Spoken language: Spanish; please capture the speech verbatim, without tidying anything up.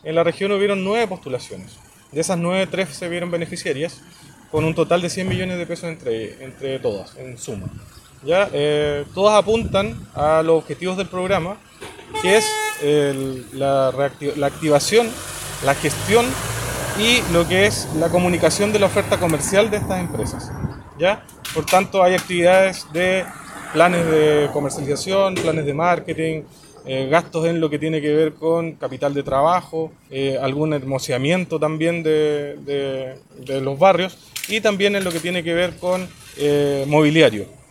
en la región hubieron nueve postulaciones. De esas nueve, tres se vieron beneficiarias, con un total de cien millones de pesos entre, entre todas, en suma. ¿Ya? Eh, todas apuntan a los objetivos del programa, que es el- la, reacti- la activación, la gestión y lo que es la comunicación de la oferta comercial de estas empresas. ¿Ya? Por tanto, hay actividades de planes de comercialización, planes de marketing, eh, gastos en lo que tiene que ver con capital de trabajo, eh, algún hermoseamiento también de, de- de los barrios y también en lo que tiene que ver con eh, mobiliario.